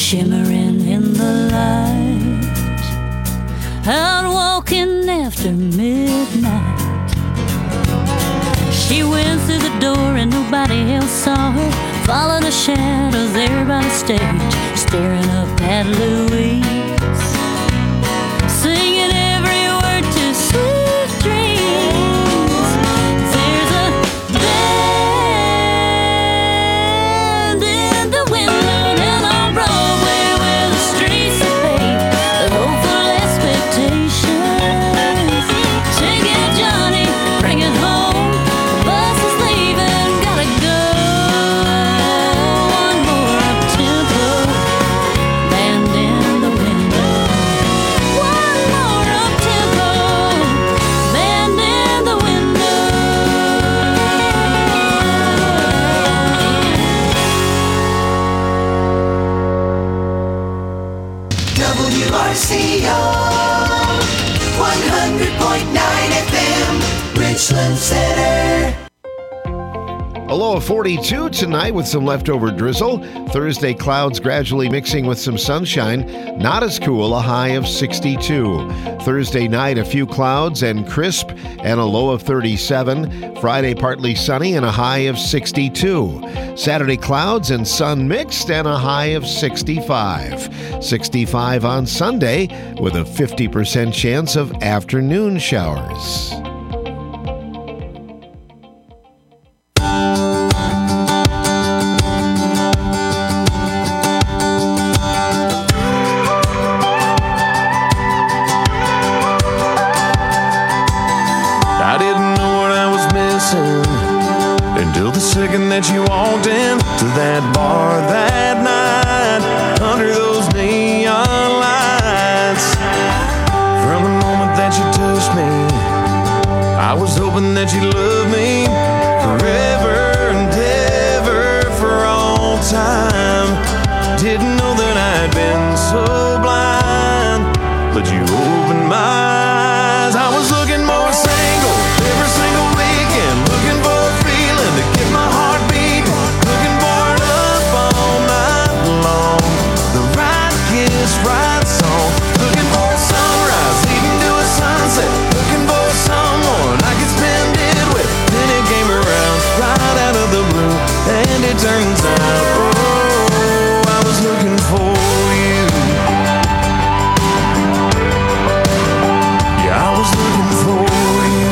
shimmering in the light, out walking after midnight. She went through the door and nobody else saw her, followed the shadows there by the stage, staring up at Louise, singing every word to Sweet Dreams. There's a band in the window down on Broadway where the streets are paved with hopeful expectations. Take it, Johnny, bring it home. The bus is leaving, gotta go. One more up-tempo band in the window. One more up-tempo band in the window. WRCO 100.9 FM, Richland Center. A low of 42 tonight with some leftover drizzle. Thursday, clouds gradually mixing with some sunshine. Not as cool, a high of 62. Thursday night, a few clouds and crisp and a low of 37. Friday, partly sunny and a high of 62. Saturday, clouds and sun mixed and a high of 65. 65 on Sunday with a 50% chance of afternoon showers. I didn't know what I was missing until the second that you walked into that bar that night under those neon lights. From the moment that you touched me, I was hoping that you loved me forever and ever for all time. Didn't know that I'd been so blind, but you opened my eyes. I was looking more single every single weekend, looking for a feeling to get my heart beating, looking for it up all night long. The right kiss, right song, looking for a sunrise, even to a sunset, looking for someone I could spend it with. Then it came around right out of the blue, and it turns out, oh, I was looking for you. Yeah, I was looking for you.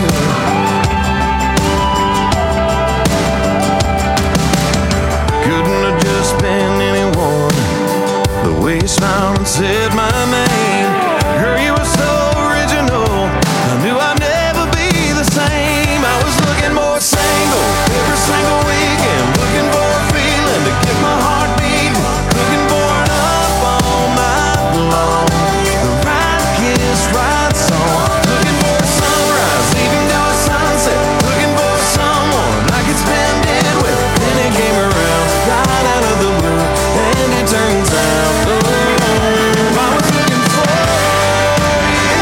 Couldn't have just been anyone. The way you smiled and said my name, girl, you were so original. I knew I'd never be the same. I was looking more single every single weekend, looking for a feeling to get my heart beating, looking for it up all night long. The right kiss, right song, looking for a sunrise, even to a sunset, looking for someone I could spend it with. Then it came around right out of the blue, and it turns out, oh, I was looking for you.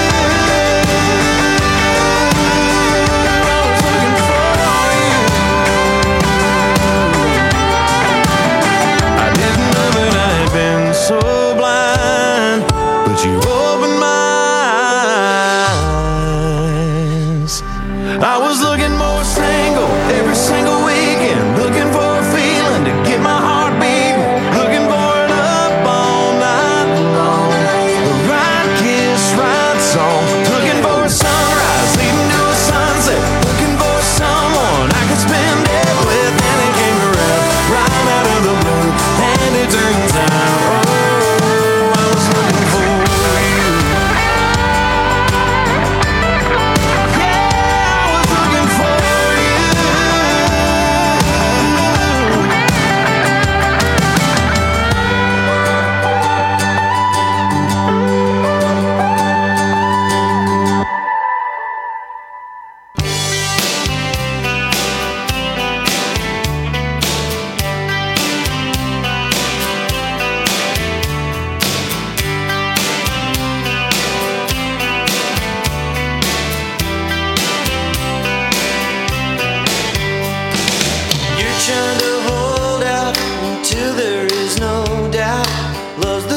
I was looking for you. I didn't know that I had been so blind, but you opened my eyes. I was looking more single every single weekend, looking for a feeling to get my heart beating, looking for it up all night long. The right kiss, right song, looking for a sunrise, leading to a sunset, looking for someone I could spend it with. And it came around right out of the blue, and it turns out, oh, I was looking for you. Yeah, I was looking for you. You're trying to hold out until there is no doubt. Love's the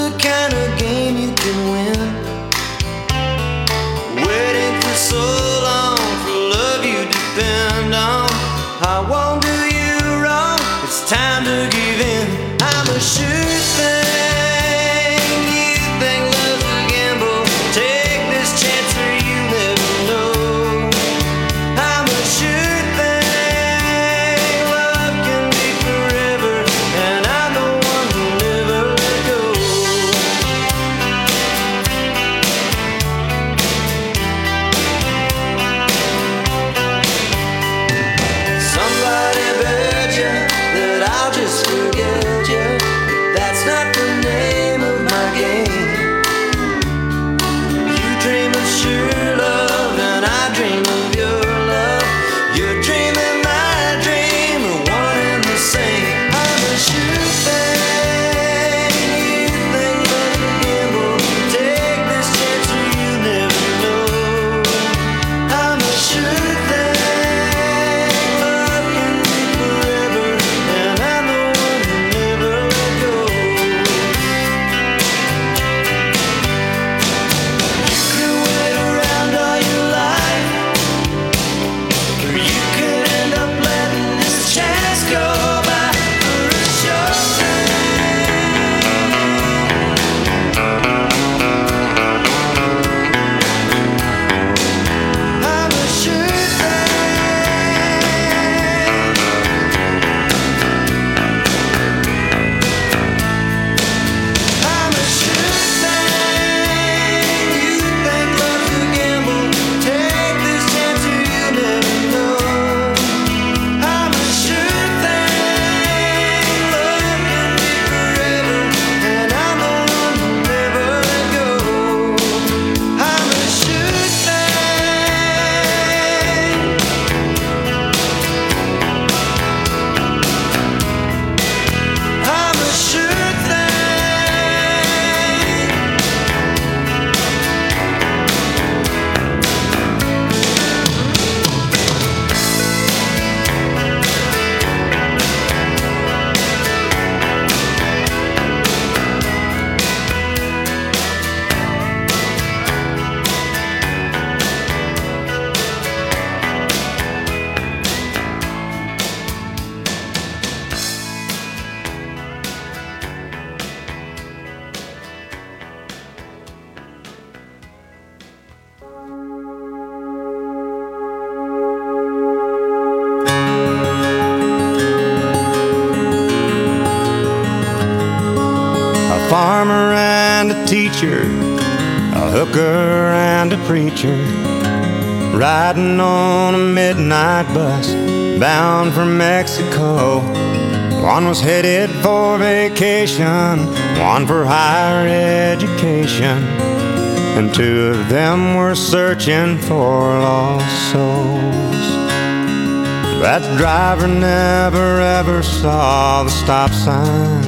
farmer and a teacher, a hooker and a preacher, riding on a midnight bus bound for Mexico. One was headed for vacation, one for higher education, and two of them were searching for lost souls. That driver never ever saw the stop sign,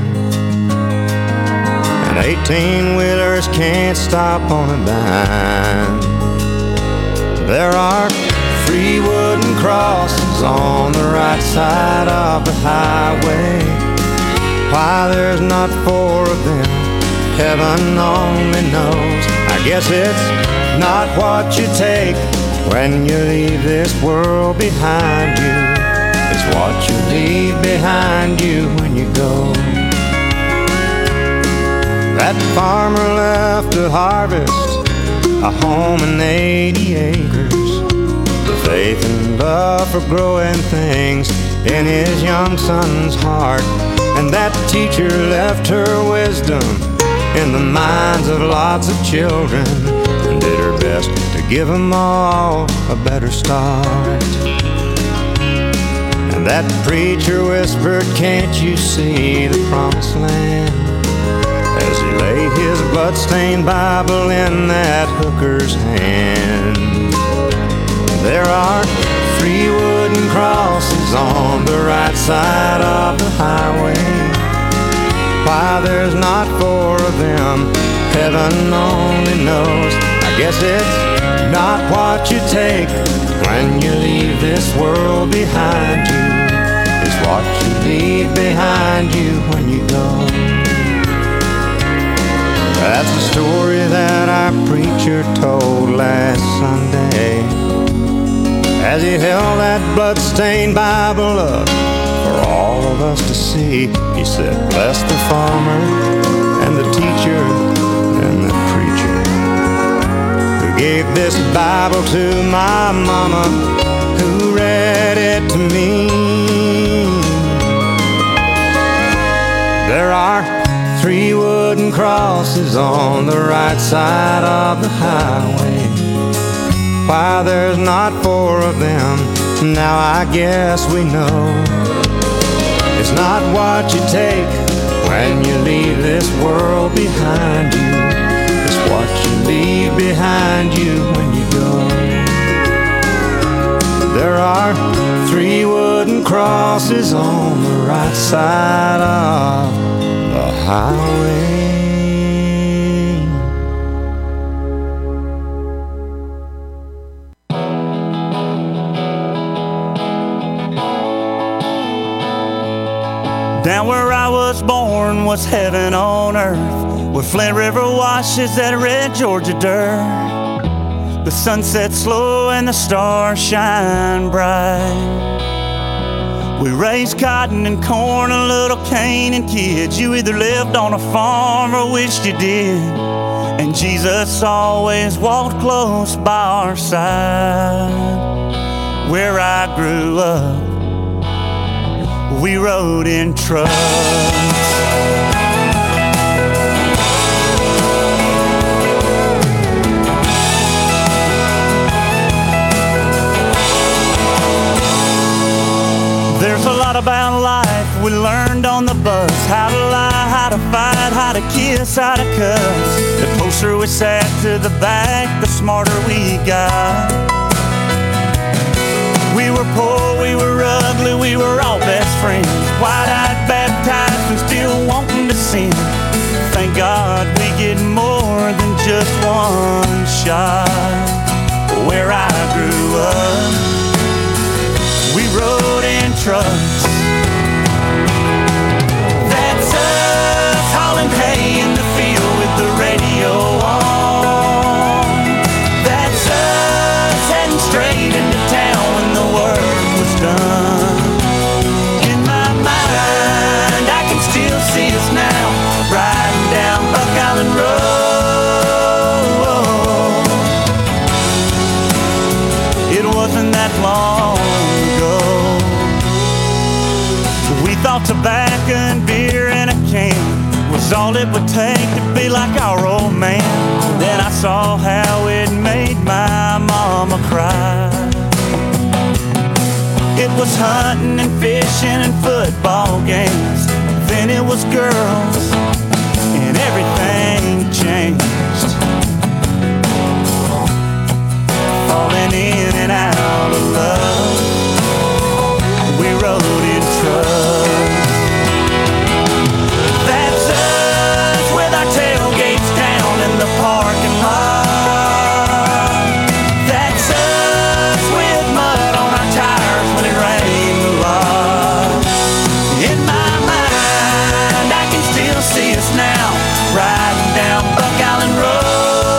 and 18-wheelers can't stop on a dime. There are 3 wooden crosses on the right side of the highway. Why there's not 4 of them, heaven only knows. I guess it's not what you take when you leave this world behind you. It's what you leave behind you when you go. That farmer left to harvest a home and 80 acres, the faith and love for growing things in his young son's heart. And that teacher left her wisdom in the minds of lots of children, and did her best to give them all a better start. And that preacher whispered, "Can't you see the promised land?" as he laid his bloodstained Bible in that hooker's hand. There are 3 wooden crosses on the right side of the highway. Why there's not 4 of them, heaven only knows. I guess it's not what you take when you leave this world behind you. It's what you leave behind you when you go. That's the story that our preacher told last Sunday as he held that bloodstained Bible up for all of us to see. He said, "Bless the farmer and the teacher and the preacher who gave this Bible to my mama, who read it to me." There are 3 wooden crosses on the right side of the highway. Why there's not 4 of them, now I guess we know. It's not what you take when you leave this world behind you. It's what you leave behind you when you go. There are 3 wooden crosses on the right side of the highway. Down where I was born was heaven on earth, where Flint River washes that red Georgia dirt. The sun sets slow and the stars shine bright. We raised cotton and corn, a little Canaan kids. You either lived on a farm or wished you did. And Jesus always walked close by our side. Where I grew up, we rode in trucks. There's a lot about life we learned on the bus. How to lie, how to fight, how to kiss, how to cuss. The closer we sat to the back, the smarter we got. We were poor, we were ugly, we were all best friends. Wide-eyed, baptized, and still wanting to sin. Thank God we get more than just one shot. Where I grew up, we rode in trucks. That's us hauling hay in the field with the radio on. That's us heading straight into town when the work was done. In my mind, I can still see us now, riding down Buck Island Road. It wasn't that long ago. We thought tobacco and beer in a can was was all it would take to be like our old man. Then I saw how it made my mama cry. It was hunting and fishing and football games. Then it was girls and everything changed. Falling in and out of love, we rode in trucks. That's us with our tailgates down in the parking lot. That's us with mud on our tires when it rained a lot. In my mind, I can still see us now, riding down Buck Island Road.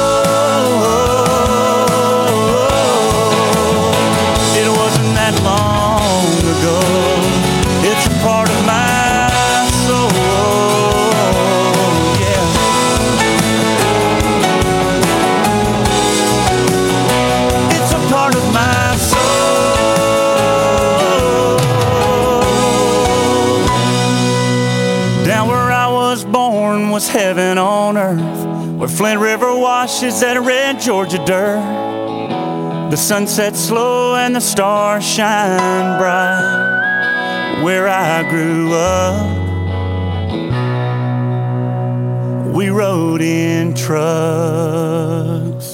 It wasn't that long ago. It's a part of my soul, yeah. It's a part of my soul. Down where I was born was heaven on earth, where Flint River washes that red Georgia dirt. The sun sets slow and the stars shine bright. Where I grew up, we rode in trucks.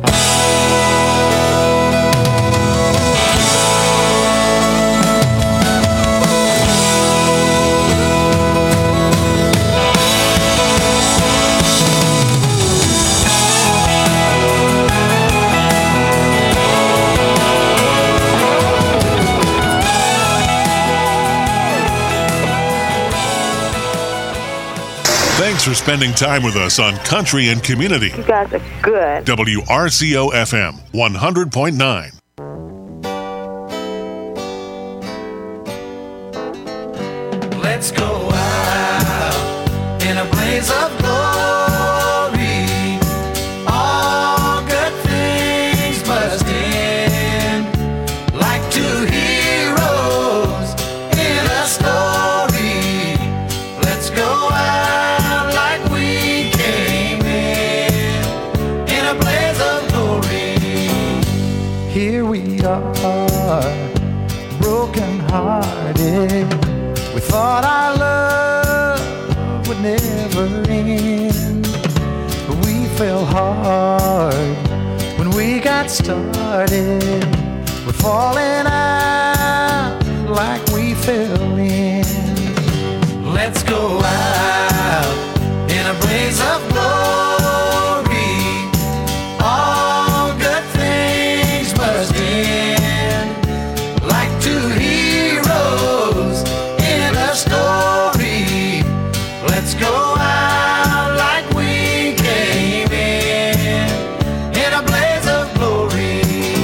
Thanks for spending time with us on Country and Community. You guys are good. WRCO FM 100.9. Let's go out in a blaze of glory. All good things must end, like two heroes in a story. Let's go out like we came in a blaze of glory. Here we are, broken hearted. We thought our love would never end, but we fell hard when we got started. We're falling out like we fell in. Let's go out in a blaze of glory. All good things must end, like two heroes in a story. Let's go out like we came in a blaze of glory.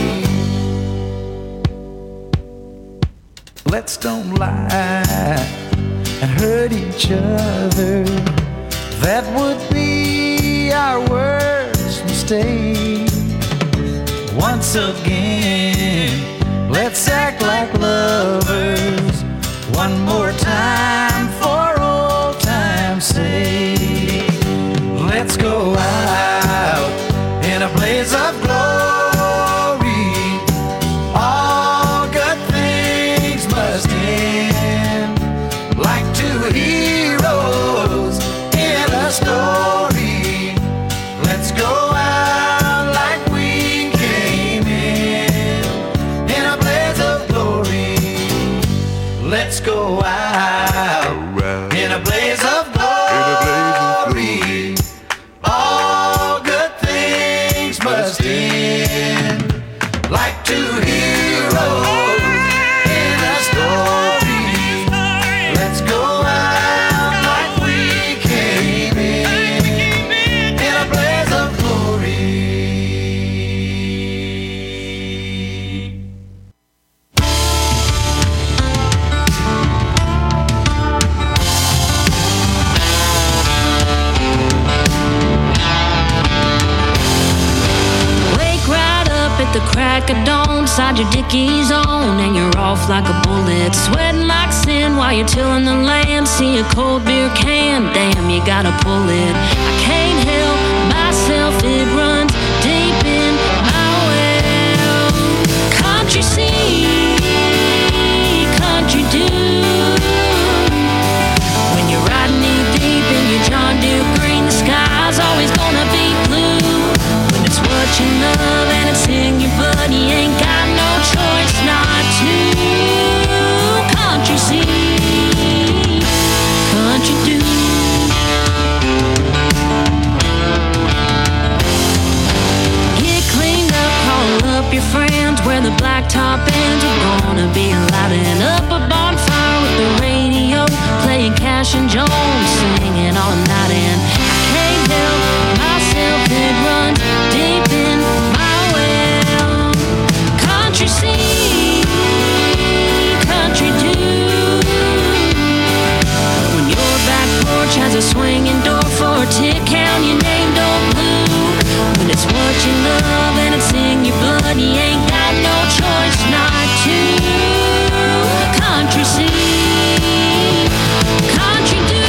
Let's don't lie and hurt each other. That would be our worst mistake. Once again, let's act like lovers. One more time for old time's sake. Let's go out in a blaze of glory. All good things must end, like two heroes in a story. Let's go out like we came in a blaze of glory. Let's go out in a blaze of glory. All good things must end, like two heroes in a story. Let's go out like we came in a blaze of glory. Wake right up at the crack of dawn, inside your Dickies on, and you're off like a bullet, sweating like sin while you're tilling the land. See a cold beer can, damn, you gotta pull it. I can't help myself, it runs deep in my well. Country sea, country dew. When you're riding knee deep in your John Deere green, the sky's always gonna be blue. When it's what you love and it's in your blood, you ain't got no choice not to. Country sea, country dew. Get cleaned up, call up your friends, where the blacktop ends. We're gonna be lighting up a bonfire with the radio, playing Cash and Jones, singing all night. And I can't help myself, it runs deep in my well. Country sea, country dew. When your back porch has a swinging door for a tick, count your name, don't blue. When it's what you love and it's in your blood, you ain't got no choice not to. Country sea, country dew.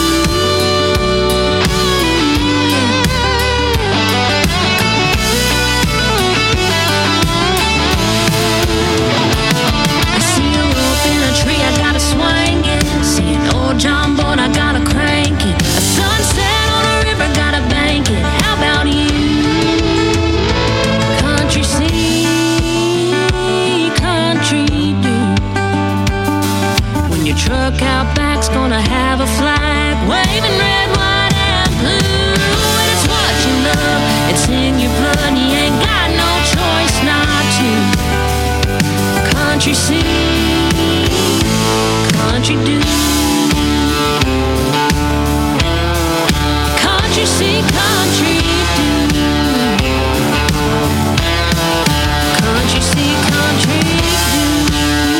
I see a rope in a tree, I gotta swing it. See an old John boat, I gotta crank it. A sunset on a river, gotta bank it. How about you? Country sea, country dew. When your truck out back's gonna have a flag waving red, white, and blue. And it's what you love, it's in your blood, you ain't got no choice not to. Country sea, country dew. Country sea, country dew. Country sea, country dew.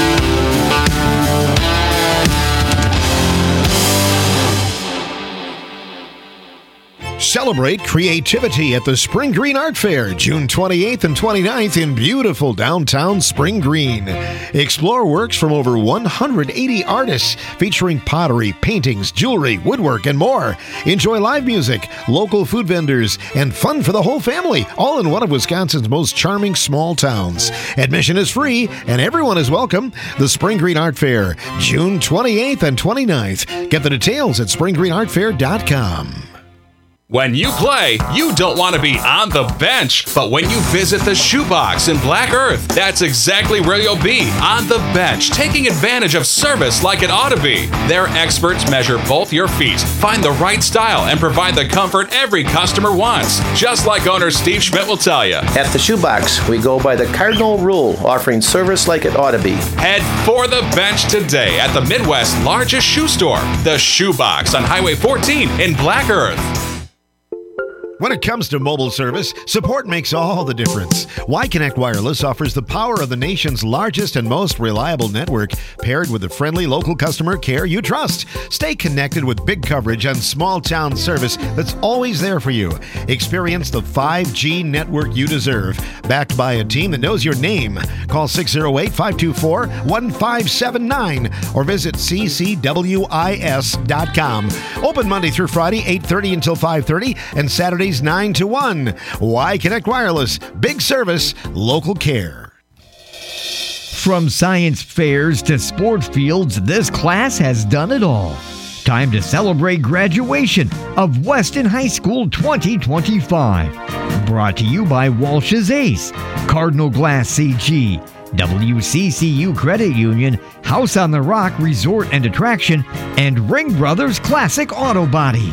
Celebrate creativity at the Spring Green Art Fair, June 28th and 29th in beautiful downtown Spring Green. Explore works from over 180 artists featuring pottery, paintings, jewelry, woodwork, and more. Enjoy live music, local food vendors, and fun for the whole family, all in one of Wisconsin's most charming small towns. Admission is free and everyone is welcome. The Spring Green Art Fair, June 28th and 29th. Get the details at springgreenartfair.com. When you play, you don't want to be on the bench. But when you visit the Shoebox in Black Earth, that's exactly where you'll be, on the bench, taking advantage of service like it ought to be. Their experts measure both your feet, find the right style, and provide the comfort every customer wants. Just like owner Steve Schmidt will tell you. At the Shoebox, we go by the cardinal rule, offering service like it ought to be. Head for the bench today at the Midwest's largest shoe store, the Shoebox on Highway 14 in Black Earth. When it comes to mobile service, support makes all the difference. Y-Connect Wireless offers the power of the nation's largest and most reliable network, paired with the friendly local customer care you trust. Stay connected with big coverage and small town service that's always there for you. Experience the 5G network you deserve, backed by a team that knows your name. Call 608-524-1579 or visit ccwis.com. Open Monday through Friday, 8:30 until 5:30, and Saturdays 9 to 1. Y-Connect Wireless. Big service, local care. From science fairs to sport fields, this class has done it all. Time to celebrate graduation of Weston High School 2025. Brought to you by Walsh's Ace, Cardinal Glass CG, WCCU Credit Union, House on the Rock Resort and Attraction, and Ring Brothers Classic Auto Body.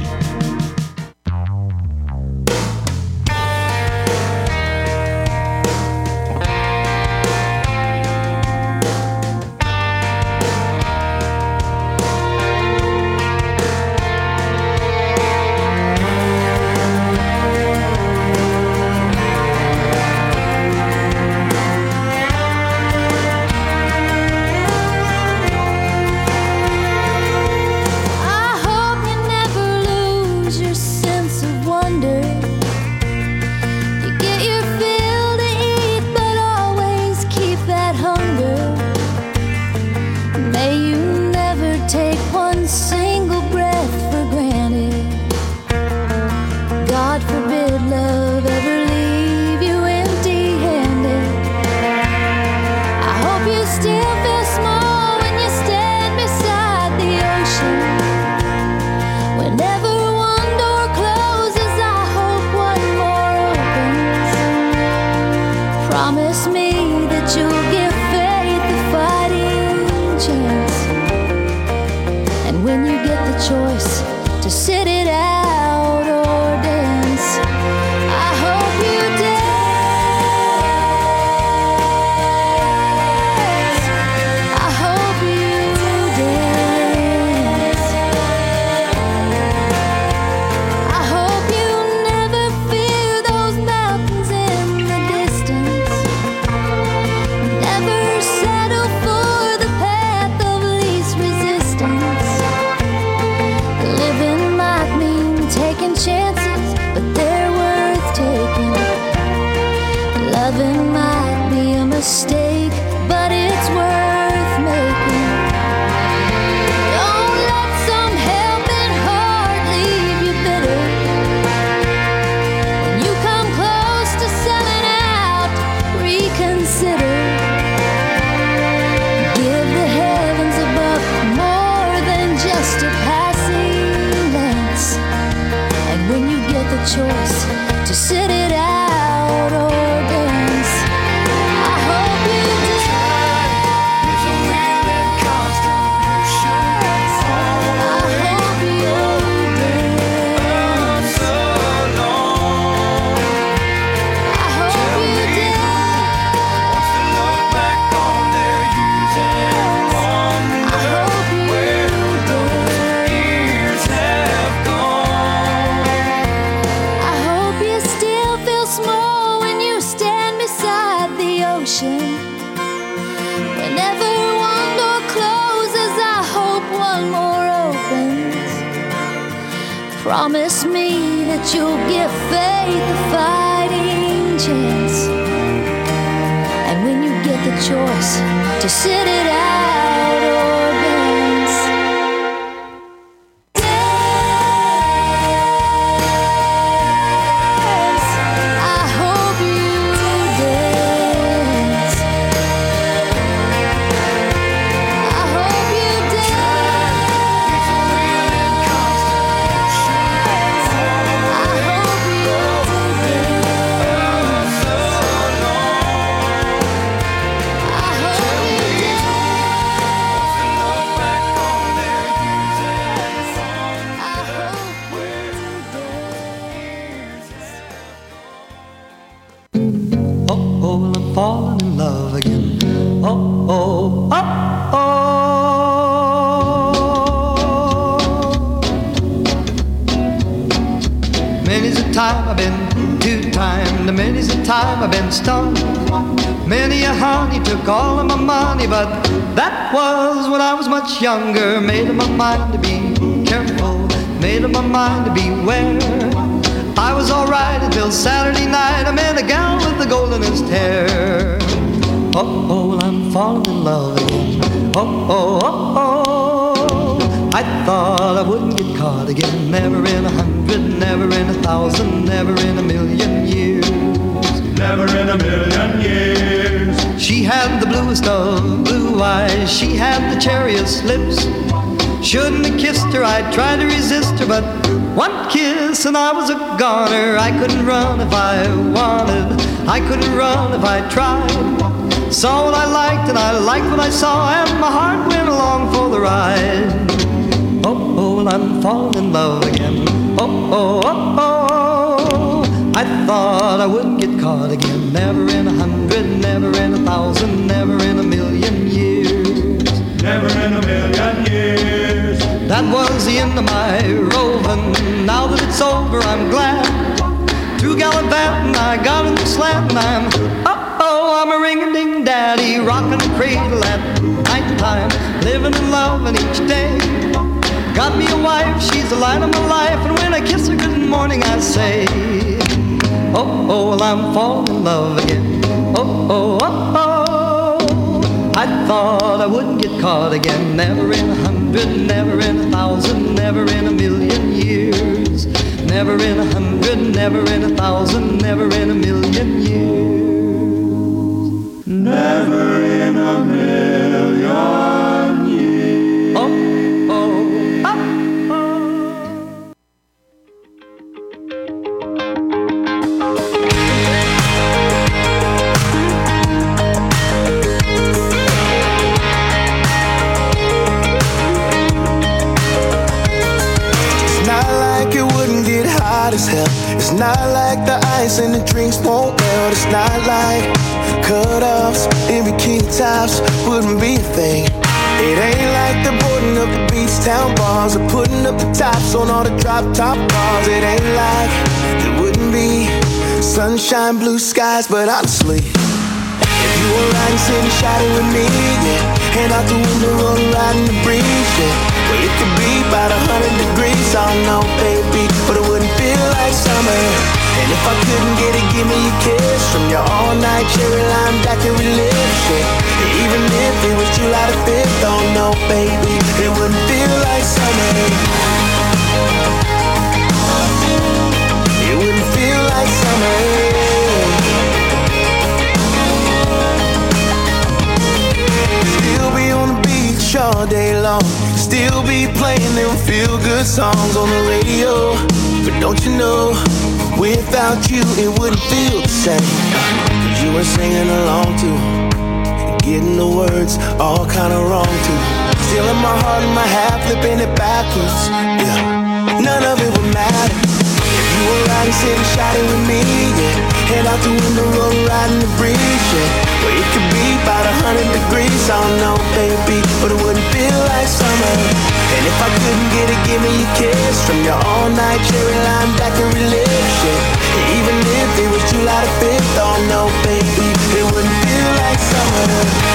I hope you never lose to sit it out or dance. I hope you dance. I hope you dance. I hope you never fear those mountains in the distance. Never settle for the path of least resistance. Living might mean taking chances, but they're worth taking. Loving might be a mistake, but it's worth making. Don't let some helping heart leave you bitter. When you come close to selling out, reconsider. Give the heavens above more than just a passing glance. And when you get the choice to sit it out or dance, I hope you It's a weird and constant motion. I hope you dance. So long. I hope you dance. Wants to look back on their years and I hope you years have gone. I hope you still feel small when you stand beside the ocean. Whenever one door closes, I hope one more opens. Promise me that you'll give faith a fighting chance. And when you get the choice to sit it out or dance, dance. I hope you dance. I hope you dance. I hope you dance. I hope you Oh, I'm falling in love again. Oh, oh, oh, oh. Many's the time I've been two-timed, many's the time I've been stung. Many a honey took all of my money, but that was when I was much younger. Made up my mind to be careful, made up my mind to beware. I was alright until Saturday night. I met a gal with the goldenest hair. Oh, oh, I'm falling in love again. Oh, oh, oh, oh. I thought I wouldn't get caught again. Never in 100, never in 1,000, never in a million years. Never in a million years. She had the bluest of blue eyes. She had the cherriest lips. Shouldn't have kissed her, I tried to resist her, but one kiss and I was a goner. I couldn't run if I wanted, I couldn't run if I tried. Saw what I liked and I liked what I saw, and my heart went along for the ride. Oh, oh, well, I'm falling in love again. Oh, oh, oh, oh. I thought I wouldn't get caught again. Never in 100, never in 1,000, never in a million years. Never in a million years. That was the end of my roving. Now that it's over, I'm glad. Through gallivanting, I got in the slant, and I'm a ring-a-ding daddy, rocking the cradle at nighttime, living and loving each day. Got me a wife, she's the light of my life, and when I kiss her good morning, I say, oh, oh, well, I'm falling in love again. Oh, oh, oh, oh. I thought I wouldn't get caught again. Never in 100, never in 1,000, never in a million years. Never in 100, never in 1,000, never in a million years. Never in a million years. Oh, oh, oh, oh. It's not hot as hell. It's not like the ice and the drinks won't melt. It's not like cut-offs in bikini tops wouldn't be a thing. It ain't like the boarding up the beach town bars or putting up the tops on all the drop-top bars. It ain't like there wouldn't be sunshine, blue skies, but honestly, if you were riding, sitting, shouting with me, yeah, hand out the window, rolling, riding the breeze, yeah, well, it could be about 100 degrees, I don't know, baby, but it wouldn't feel like summer. And if I couldn't get it, give me a kiss from your all-night cherry lime daiquiri lips, yeah. Even if it was July the 5th, oh no, baby, it wouldn't feel like summer. It wouldn't feel like summer. Still be on the beach all day long, still be playing them feel-good songs on the radio. But don't you know, without you it wouldn't feel the same. Cause you were singing along too, getting the words all kinda wrong too. Still in my heart and my half, flipping it backwards, yeah. None of it would matter if you were riding, sitting, shouting with me, yeah. Head out the window, rolling, riding the breeze, yeah. Well, it could be about 100 degrees, I don't know, baby, but it wouldn't feel like summer. And if I couldn't get it, give me a kiss from your all-night cherry lime daiquiri lips, yeah. Even if it was July the 5th, oh no, baby, it wouldn't feel like summer.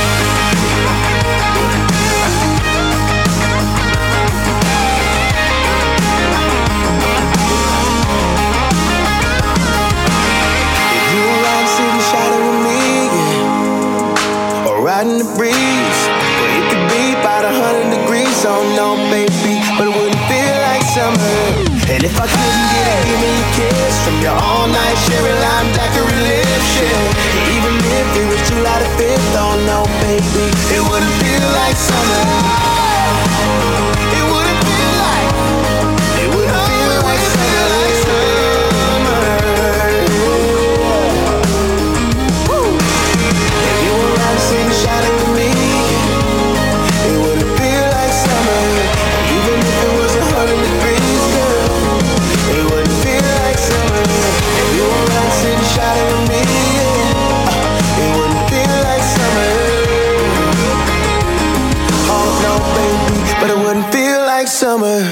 Riding the breeze, well, it could be about 100 degrees, oh no, baby, but it wouldn't feel like summer. And if I couldn't get it, give me a kiss from your all-night cherry lime daiquiri lips, yeah. Even if it was July the 5th, oh no, baby, it wouldn't feel like summer. It wouldn't feel like summer. Shining with me, it wouldn't feel like summer. Even if it was 100 degrees, girl, it wouldn't feel like summer. If you were around sitting shining with me, it wouldn't feel like summer. Oh no, baby, but it wouldn't feel like summer.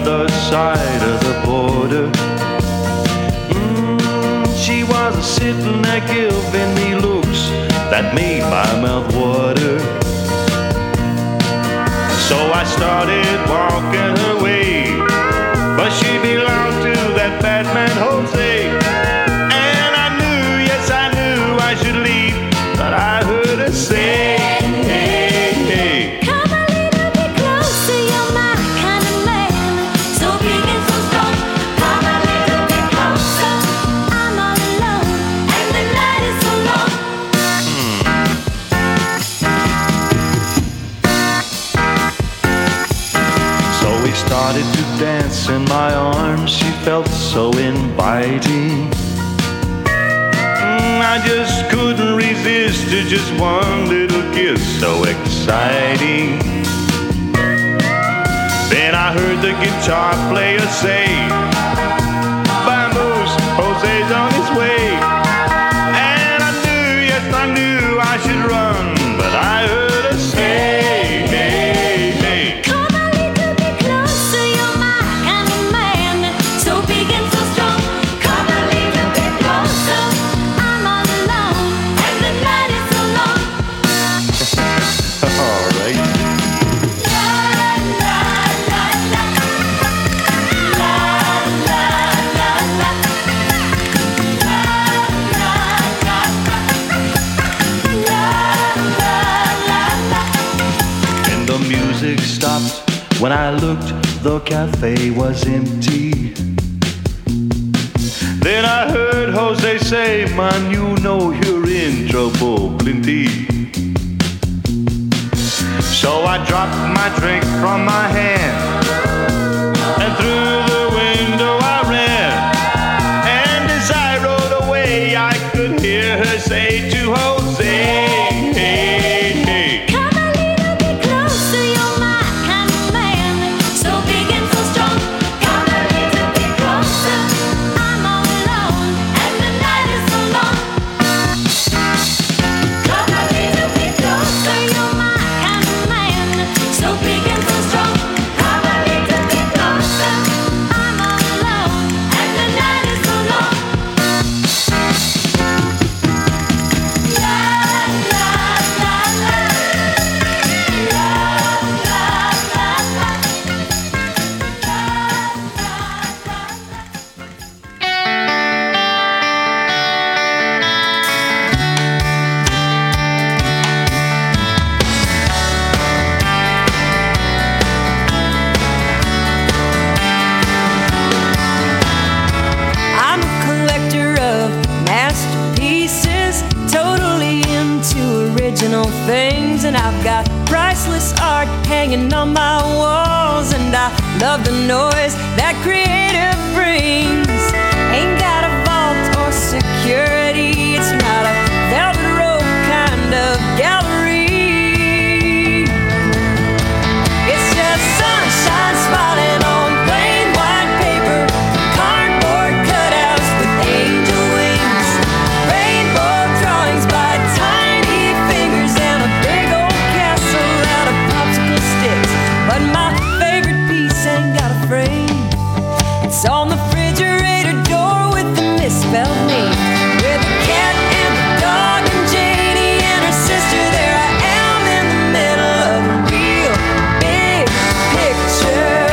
other side of the border. She was sitting there giving me looks that made my mouth water. So I started walking her way, but she belonged to that bad man Jose. And I knew, yes I knew I should leave, but I heard her say, hey, hey. Come a little bit closer, you're my kind of man, so big and so strong. Come a little bit closer, I'm all alone, and the night is so long. So we started to dance in my arms, she felt so inviting. I just couldn't resist to just one little kiss, so exciting. Then I heard the guitar player say, "Vamos, Jose's on his way." And I knew, yes I knew I should run, but I heard her say, hey, hey. Come a little bit closer, you're my kind of man, so big and so strong. Come a little bit closer, I'm all alone, and the night is so long. All right. And the music stopped. When I looked, the cafe was empty. Then I heard Jose say, "Man, you know you're in trouble plenty." So I dropped my drink from my hand, and through the window I ran. And as I rode away, I could hear her say to Jose, hey, hey. Come a little bit closer, you're my kind of man, so big and so strong. Come a little bit closer, I'm all alone, and the night is so long. Come a little bit closer, you're my kind of man, so big and so strong. Come a little bit closer, I'm all alone, and the night is so long. La la la la, la I'm a collector of masterpieces, totally into original things, and I've got priceless art hanging on my walls, and I love the noise that creative brings. Ain't got a vault or security, it's not a velvet rope kind of gallery. It's just sunshine smiling on plain white paper, cardboard cutouts with angel wings, rainbow drawings by tiny fingers, and a big old castle out of popsicle sticks. But my favorite piece ain't got a frame. It's on the refrigerator door with the misspelled name, with a cat and a dog and Janie and her sister. There I am in the middle of a real big picture.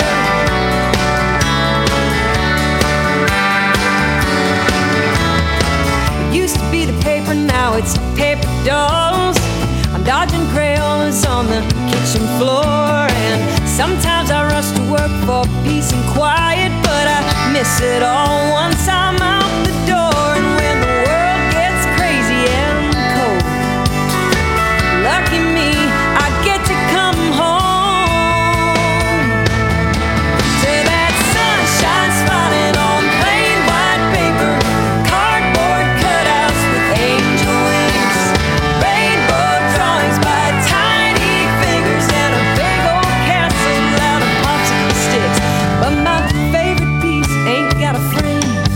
It used to be the paper, now it's paper dolls. I'm dodging Crayolas on the kitchen floor, and sometimes I rush to work for peace and quiet, but I miss it all once I'm out the door. And when the world gets crazy and cold, lucky me, I get to come home to that sunshine smiling on plain white paper, cardboard cutouts with angel wings, rainbow drawings by tiny fingers, and a big old castle out of popsicle sticks. But my favorite piece ain't got a frame.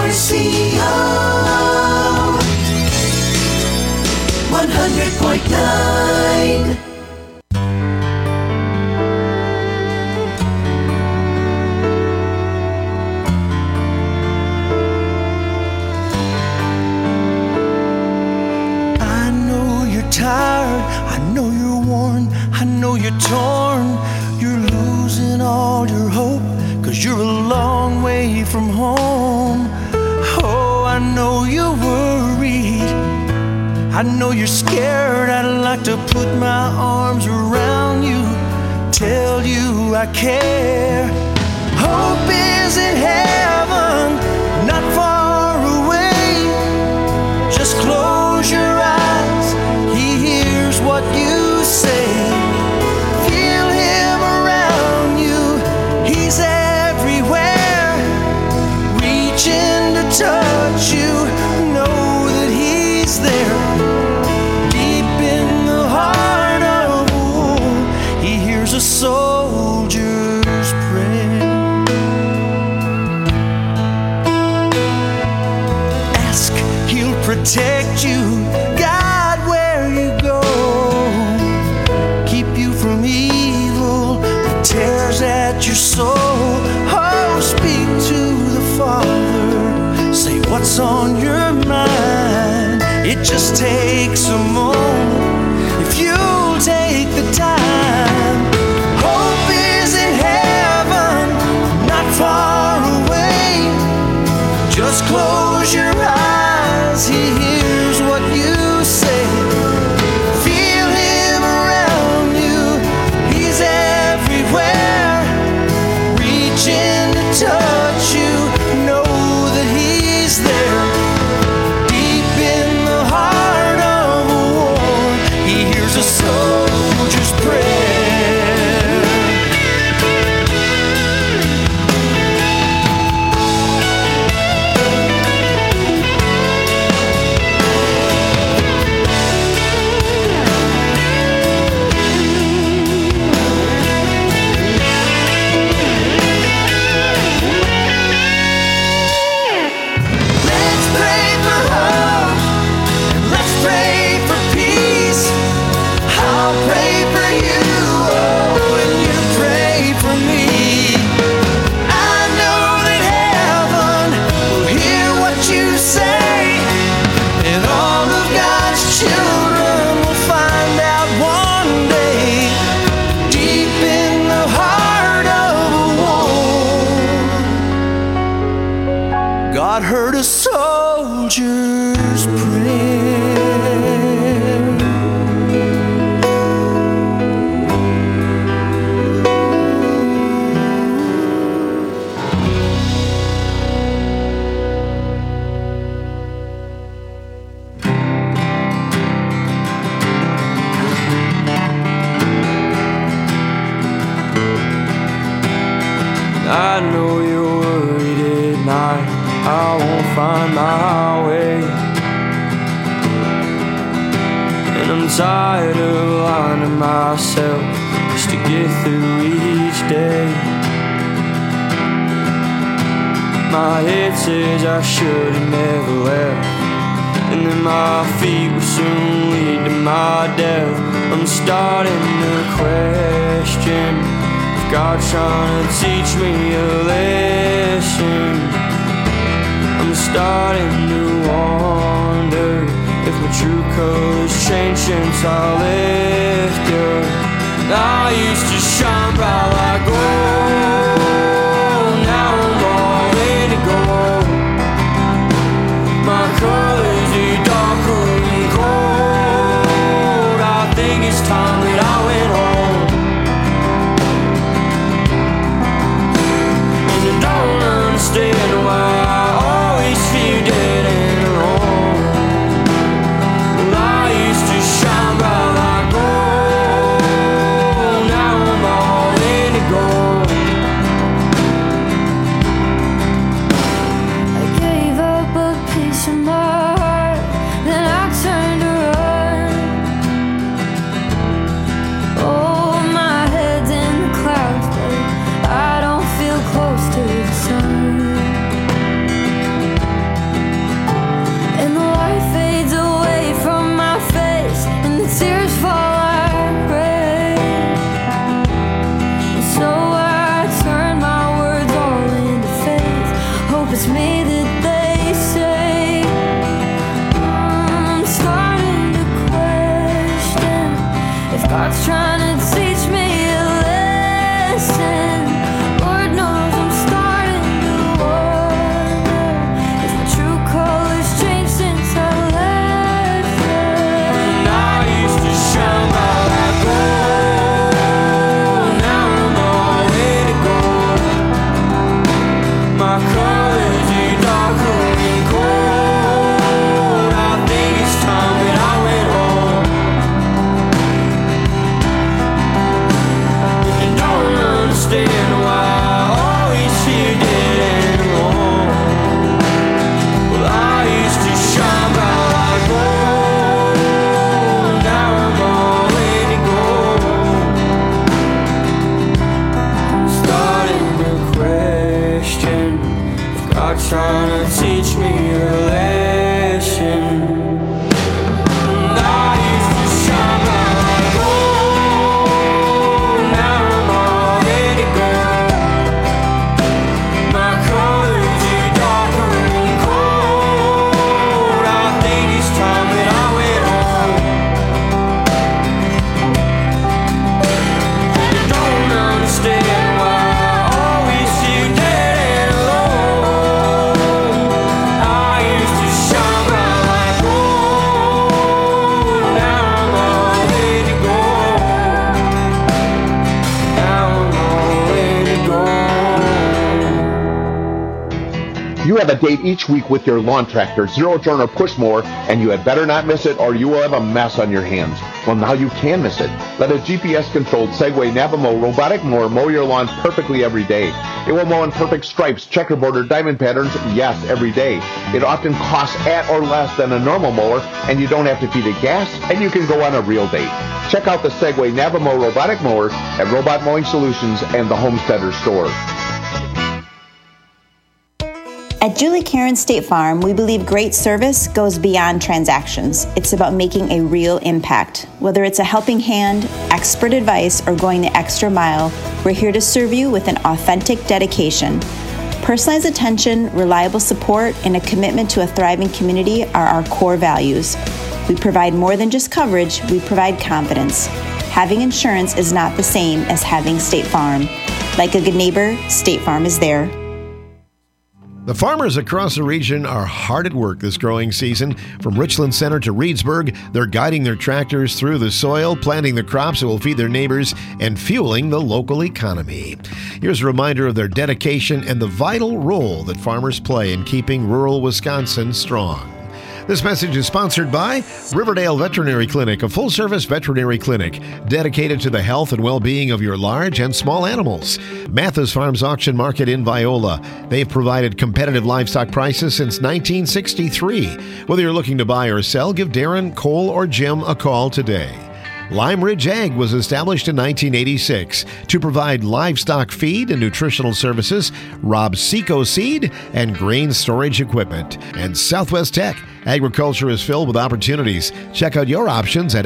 RCO 100.9. Tired, I know you're worn, I know you're torn, you're losing all your hope, 'cause you're a long way from home. Oh, I know you're worried, I know you're scared. I'd like to put my arms around you, tell you I care. Hope is in heaven, not far away. Just close your eyes, what you say. Feel him around you, he's everywhere. Reaching to touch you, know that he's there. Deep in the heart of a war, he hears a soldier's prayer. Ask, he'll protect you, guide where you go. Tears at your soul. Oh, speak to the Father, say what's on your mind. It just takes a moment if you'll take the time. Hope is in heaven, not far away. Just close your eyes, he hears what you say. Feel him around you, he's everywhere. Reaching to touch you, know that he's there. Deep in the heart of a war, he hears a soldier's prayer. God heard a soldier's prayer. I know you're worried at night, I won't find my way. And I'm tired of lying to myself just to get through each day. My head says I should have never left, and then my feet will soon lead to my death. I'm starting to question if God's trying to teach me a lesson. I'm starting to wonder if my true colors changed since I left you. I used to shine bright like gold, now I'm all in gold. My colors are darker and cold. I think it's time that I went home. And I don't understand why I always feel dead and alone. Well, I used to shine bright like gold, now I'm all in gold. have a date each week with your lawn tractor, zero turn or push mower, and you had better not miss it or you will have a mess on your hands. Well, now you can miss it. Let a GPS-controlled Segway Navamo robotic mower mow your lawn perfectly every day. It will mow in perfect stripes, checkerboard, or diamond patterns, yes, every day. It often costs at or less than a normal mower, and you don't have to feed it gas, and you can go on a real date. Check out the Segway Navamo robotic mower at Robot Mowing Solutions and the Homesteader store. At Julie Karen State Farm, we believe great service goes beyond transactions. It's about making a real impact. Whether it's a helping hand, expert advice, or going the extra mile, we're here to serve you with an authentic dedication. Personalized attention, reliable support, and a commitment to a thriving community are our core values. We provide more than just coverage, we provide confidence. Having insurance is not the same as having State Farm. Like a good neighbor, State Farm is there. The farmers across the region are hard at work this growing season. From Richland Center to Reedsburg, they're guiding their tractors through the soil, planting the crops that will feed their neighbors, and fueling the local economy. Here's a reminder of their dedication and the vital role that farmers play in keeping rural Wisconsin strong. This message is sponsored by Riverdale Veterinary Clinic, a full-service veterinary clinic dedicated to the health and well-being of your large and small animals. Mathis Farms Auction Market in Viola. They've provided competitive livestock prices since 1963. Whether you're looking to buy or sell, give Darren, Cole, or Jim a call today. Lime Ridge Ag was established in 1986 to provide livestock feed and nutritional services, Rob Seco seed, and grain storage equipment. And Southwest Tech. Agriculture is filled with opportunities. Check out your options at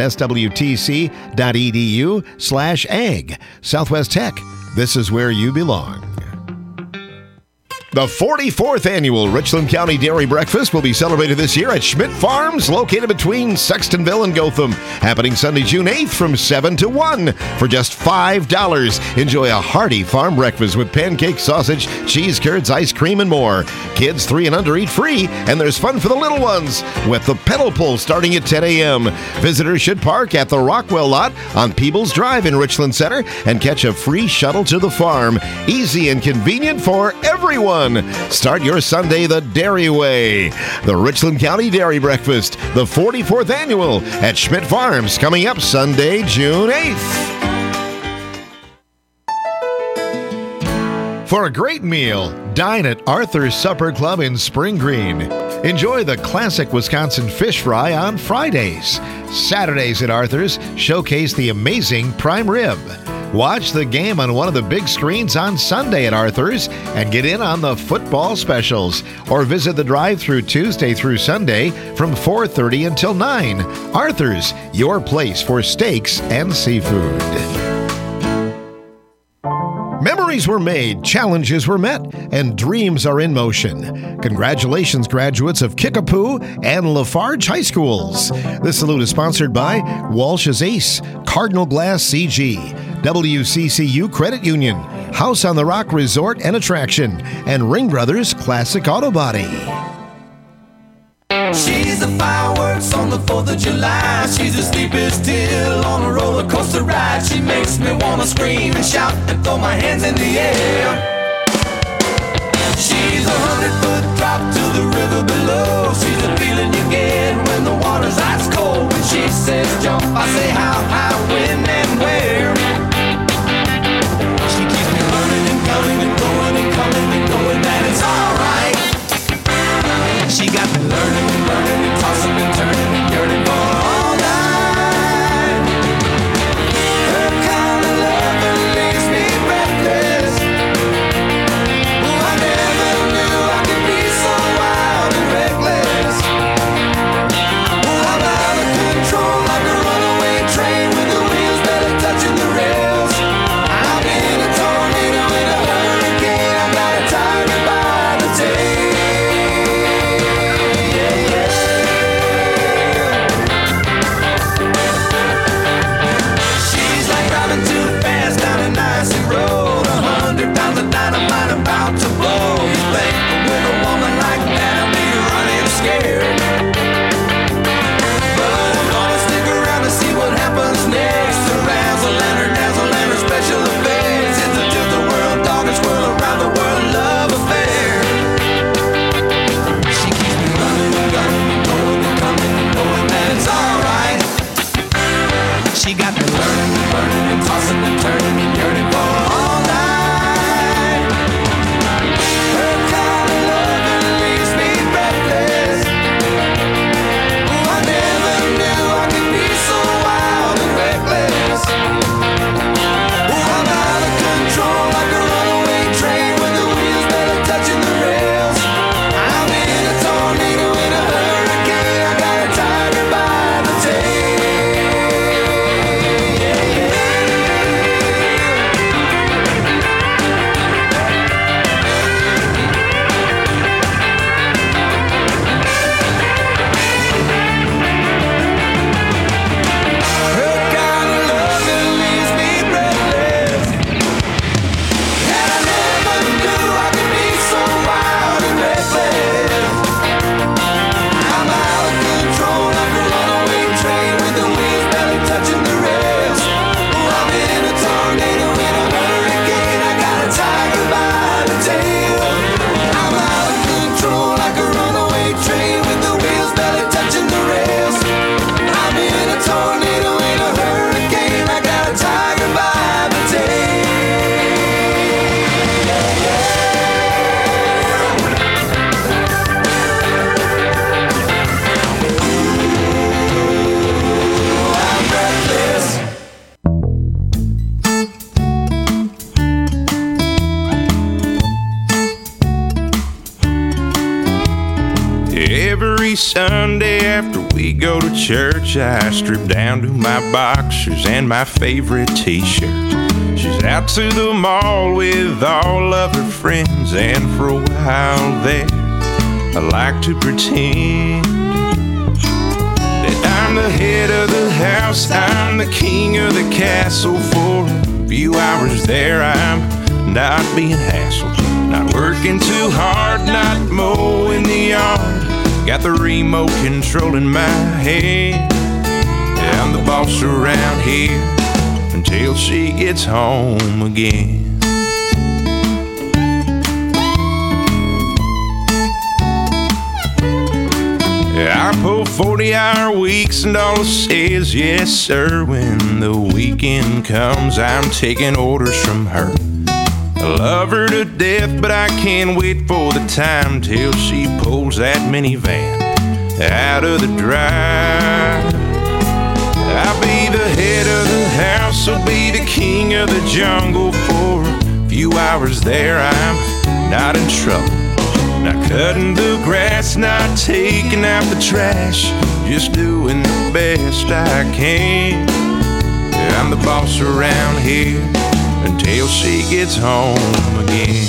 swtc.edu/ag. Southwest Tech. This is where you belong. The 44th annual Richland County Dairy Breakfast will be celebrated this year at Schmidt Farms, located between Sextonville and Gotham. Happening Sunday, June 8th from 7 to 1 for just $5. Enjoy a hearty farm breakfast with pancakes, sausage, cheese curds, ice cream, and more. Kids 3 and under eat free, and there's fun for the little ones with the pedal pull starting at 10 a.m. Visitors should park at the Rockwell lot on Peebles Drive in Richland Center and catch a free shuttle to the farm. Easy and convenient for everyone. Start your Sunday the dairy way. The Richland County Dairy Breakfast, the 44th annual at Schmidt Farms, coming up Sunday, June 8th. For a great meal, dine at Arthur's Supper Club in Spring Green. Enjoy the classic Wisconsin fish fry on Fridays. Saturdays at Arthur's showcase the amazing prime rib. Watch the game on one of the big screens on Sunday at Arthur's and get in on the football specials. Or visit the drive-thru Tuesday through Sunday from 4:30 until 9. Arthur's, your place for steaks and seafood. Memories were made, challenges were met, and dreams are in motion. Congratulations, graduates of Kickapoo and Lafarge High Schools. This salute is sponsored by Walsh's Ace, Cardinal Glass CG, WCCU Credit Union, House on the Rock Resort and Attraction, and Ring Brothers Classic Auto Body. She's the fireworks on the 4th of July. She's the steepest hill on a roller coaster ride. She makes me wanna scream and shout and throw my hands in the air. She's a 100-foot drop to the river below. She's the feeling you get when the water's ice cold. When she says jump, I say how, when, and where. She keeps me learning and coming and going and coming and going. That it's alright. She got me learning and tossing and turning and yearning for all night. Her kind of loving leaves me breathless. Oh, I never knew I could be so wild and reckless. Oh, I'm out of control like a runaway train with the Sunday after we go to church, I strip down to my boxers and my favorite t-shirt. She's out to the mall with all of her friends, and for a while there, I like to pretend that I'm the head of the house, I'm the king of the castle. For a few hours there, I'm not being hassled, not working too hard, not mowing the yard. Got the remote control in my hand. Yeah, I'm the boss around here until she gets home again. I pull 40-hour weeks and all it says, yes sir. When the weekend comes, I'm taking orders from her. I love her to death, but I can't wait for the time till she pulls that minivan out of the drive. I'll be the head of the house, I'll be the king of the jungle. For a few hours there, I'm not in trouble, not cutting the grass, not taking out the trash, just doing the best I can. Yeah, I'm the boss around here until she gets home again.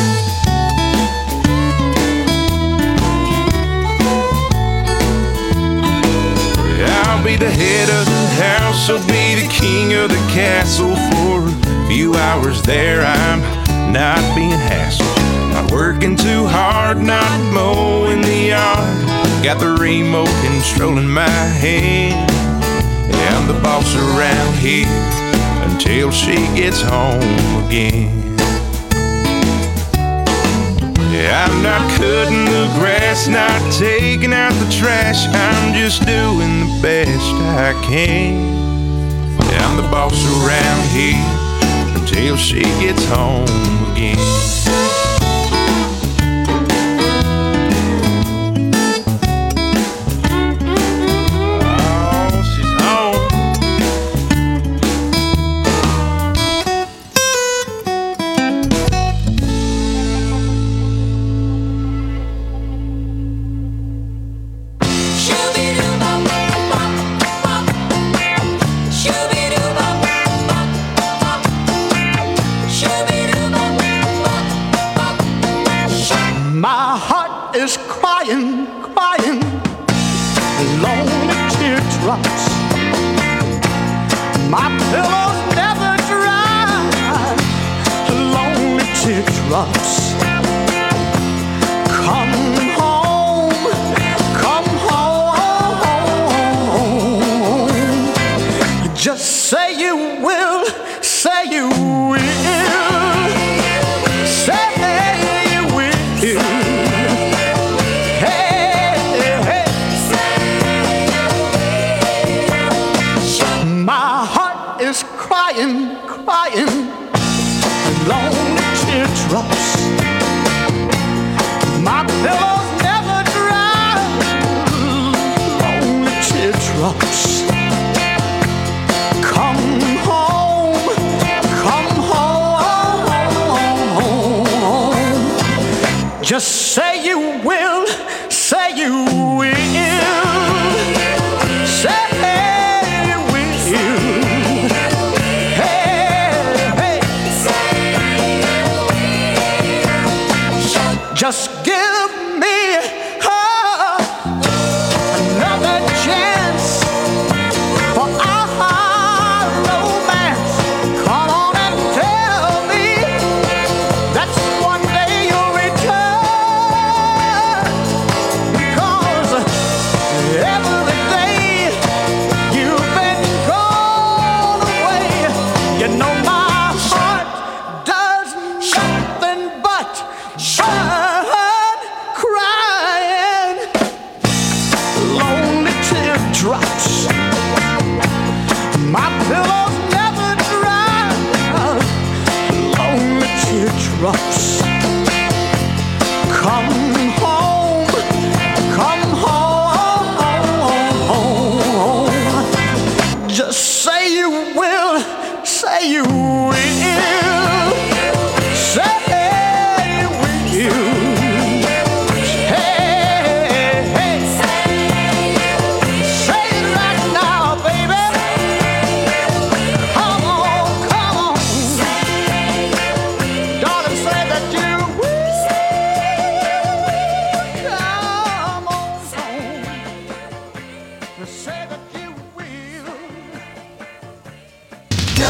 I'll be the head of the house, I'll be the king of the castle. For a few hours there, I'm not being hassled, not working too hard, not mowing the yard. Got the remote control in my hand. Yeah, I'm the boss around here until she gets home again. Yeah, I'm not cutting the grass, not taking out the trash, I'm just doing the best I can. Yeah, I'm the boss around here until she gets home again. My pillow's never dry, lonely teardrops. Come home, come home. Just say you will, say you will, say you will. Crying, lonely teardrops.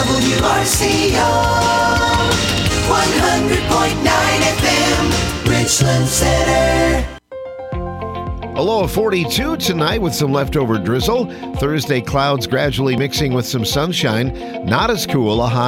WRCO 100.9 FM, Richland Center. A low of 42 tonight with some leftover drizzle. Thursday, clouds gradually mixing with some sunshine. Not as cool, a high